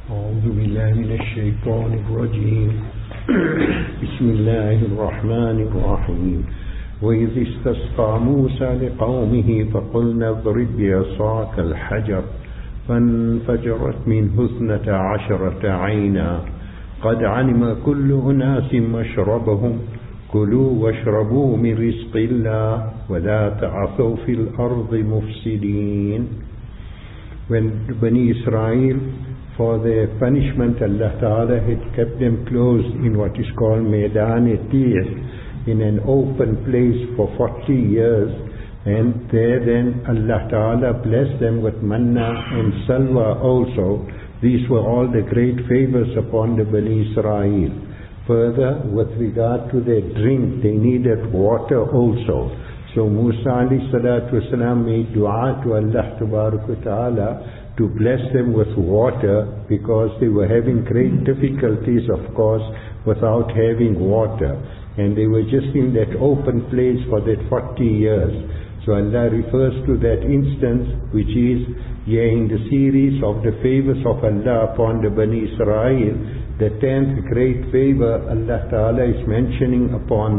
أعوذ بالله من الشيطان الرجيم بسم الله الرحمن الرحيم وإذ استسقى موسى لقومه فقلنا اضرب بعصاك الحجر فانفجرت منه 12 عينا قد علم كل أناس مشربهم كلوا واشربوا من رزق الله ولا تعثوا في الأرض مفسدين. When Bani Israel, for their punishment, Allah Ta'ala had kept them closed in what is called Maidan-e-Tih, in an open place for 40 years, and there then Allah Ta'ala blessed them with manna and salwa also. These were all the great favors upon the Bani Israel. Further, with regard to their drink, they needed water also. So Musa alayhi salatu wasalam made dua to Allah Ta'ala to bless them with water, because they were having great difficulties, of course, without having water. And they were just in that open place for that 40 years. So Allah refers to that instance, which is in the series of the favors of Allah upon the Bani Israel. The 10th great favor Allah Ta'ala is mentioning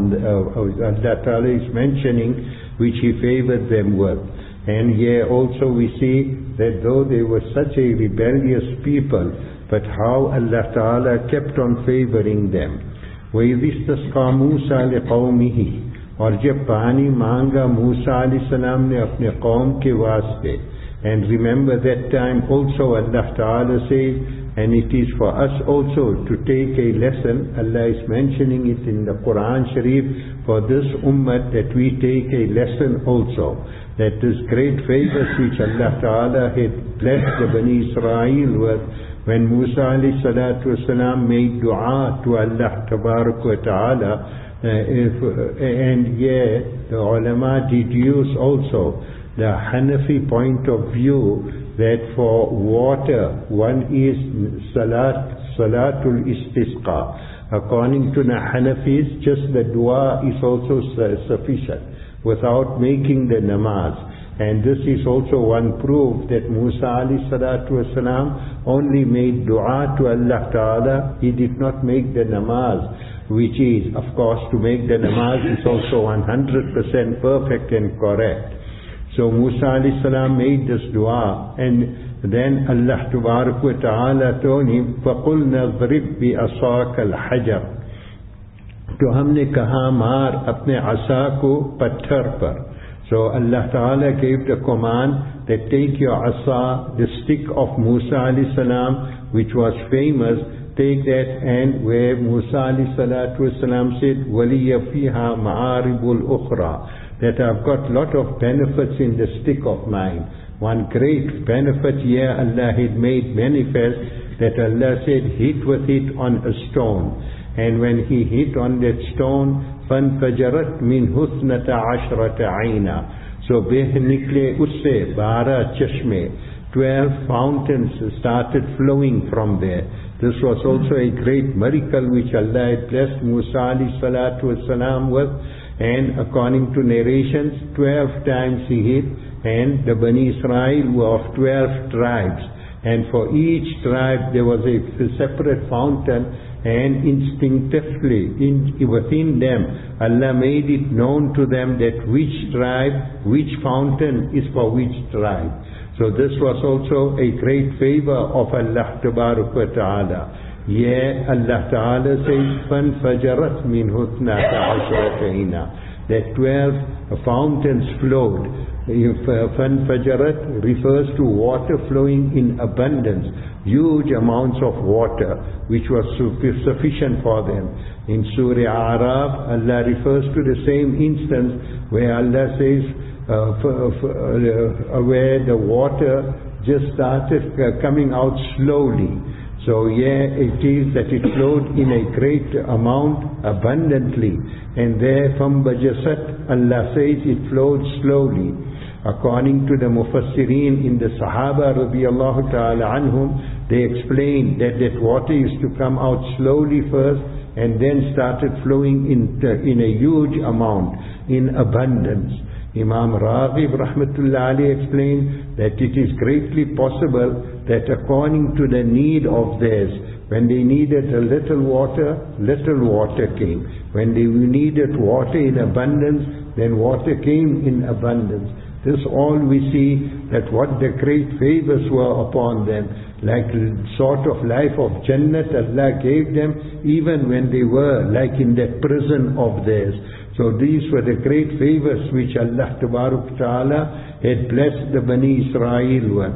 which He favored them with. And here also we see that though they were such a rebellious people, but how Allah Ta'ala kept on favoring them. وَإِذِ اسْتَسْقَى مُوسَى لِقَوْمِهِ, और जब पानी मांगा मूसा अलैहि सलाम ने अपने कौम के वास्ते. And remember that time also Allah Ta'ala says, and it is for us also to take a lesson. Allah is mentioning it in the Quran Sharif for this ummah, that we take a lesson also. That this great favors which Allah Ta'ala had blessed the Bani Israel with, when Musa alayhi salatu wasalam made dua to Allah Ta'ala, and the ulama deduce also the Hanafi point of view, that for water one is Salatul Istisqa. According to the Hanafis, just the dua is also sufficient without making the namaz. And this is also one proof that Musa alayhi salatu wasalam only made dua to Allah Ta'ala. He did not make the namaz, which is, of course, to make the namaz is also 100% perfect and correct. So Musa alayhi salam made this dua, and then Allah Ta'ala told him, فَقُلْنَا اضْرِبْ بِأَصَاكَ الْحَجَرِ, तो हमने कहा मार अपने असा को पत्थर पर. So Allah Ta'ala gave the command that take your asa, the stick of Musa alayhi salam, which was famous, take that, and where Musa alayhi salatu wasalam said, وَلِيَ فِيهَا مَعَارِبُ الْأُخْرَى, that I've got lot of benefits in the stick of mine. One great benefit here Allah had made manifest, that Allah said, hit with it on a stone. And when he hit on that stone, فَانْفَجَرَتْ مِنْهُ 12 عَيْنًا, so beh nikle usse 12 chashme, 12 fountains started flowing from there. This was also a great miracle which Allah had blessed Musa alayhi salatu wasalam with. And according to narrations, 12 times he hit, and the Bani Israel were of 12 tribes. And for each tribe there was a separate fountain, and instinctively within them Allah made it known to them that which tribe, which fountain is for which tribe. So this was also a great favor of Allah Ta'ala. Allah Ta'ala says, فَانْفَجَرَتْ مِنْهُ 12 عَيْنًا, that 12 fountains flowed. فَانْفَجَرَتْ refers to water flowing in abundance, huge amounts of water, which was sufficient for them. In Surah Araf, Allah refers to the same instance where Allah says, where the water just started coming out slowly. So it is that it flowed in a great amount, abundantly. And there from Bajasat, Allah says it flowed slowly. According to the Mufassirin in the Sahaba radiyallahu ta'ala anhum, they explained that water used to come out slowly first, and then started flowing in a huge amount, in abundance. Imam Raghib rahmatullah alayhi explained that it is greatly possible that according to the need of theirs, when they needed a little water came. When they needed water in abundance, then water came in abundance. This all we see that what the great favors were upon them, like the sort of life of Jannat Allah gave them even when they were like in that prison of theirs. So these were the great favors which Allah Tabaruk Ta'ala had blessed the Bani Israel with.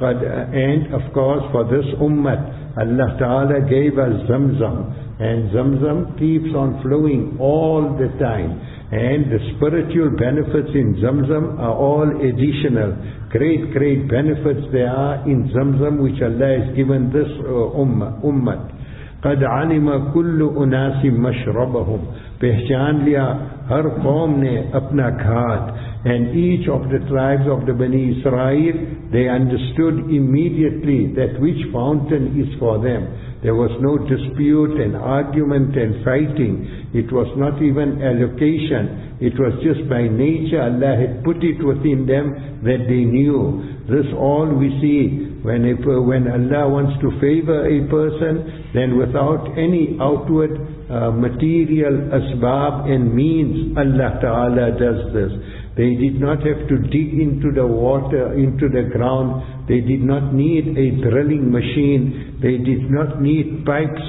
And of course for this ummah, Allah Ta'ala gave us Zamzam, and Zamzam keeps on flowing all the time, and the spiritual benefits in Zamzam are all additional. Great benefits there are in Zamzam which Allah has given this ummah. قَدْ عَلِمَ كُلُّ أُنَاسٍ مَشْرَبَهُمْ पहचान लिया हर कौम ने अपना घाट. And each of the tribes of the Bani Israel, they understood immediately that which fountain is for them. There was no dispute and argument and fighting. It was not even allocation. It was just by nature Allah had put it within them that they knew. This all we see. When Allah wants to favor a person, then without any outward material asbab and means, Allah Ta'ala does this. They did not have to dig into the water, into the ground. They did not need a drilling machine. They did not need pipes,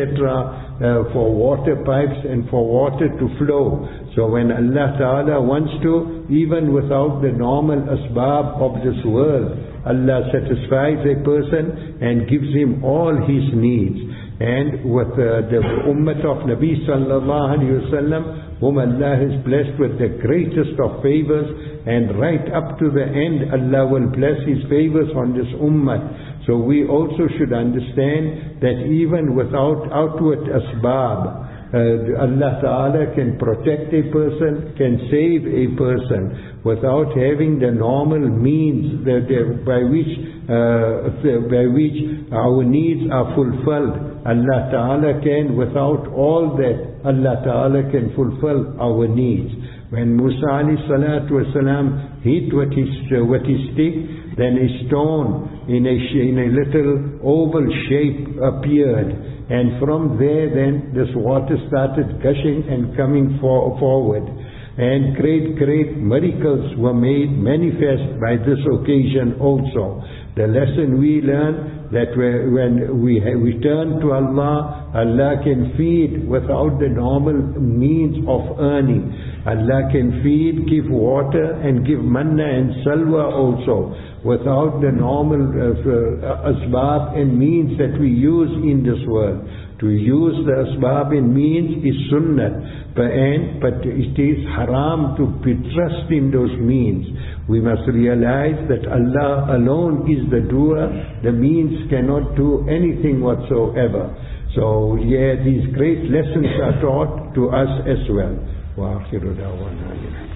etc., for water pipes and for water to flow. So when Allah Ta'ala wants to, even without the normal asbab of this world, Allah satisfies a person and gives him all his needs. And with the ummah of Nabi Sallallahu Alaihi Wasallam, whom Allah has blessed with the greatest of favors, and right up to the end Allah will bless His favors on this ummah. So we also should understand that even without outward asbab, Allah Ta'ala can protect a person, can save a person without having the normal means by which our needs are fulfilled. Allah Ta'ala can, without all that, Allah Ta'ala can fulfill our needs. When Musa alayhi salatu wasalam hit with his stick, then a stone in a little oval shape appeared. And from there then this water started gushing and coming forward. And great miracles were made manifest by this occasion also. The lesson we learn that when we turn to Allah, Allah can feed without the normal means of earning. Allah can feed, give water and give manna and salwa also without the normal asbab and means that we use in this world. To use the asbab and means is sunnah, but it is haram to trust in those means. We must realize that Allah alone is the doer. The means cannot do anything whatsoever. So these great lessons are taught to us as well. وآخر دعوانا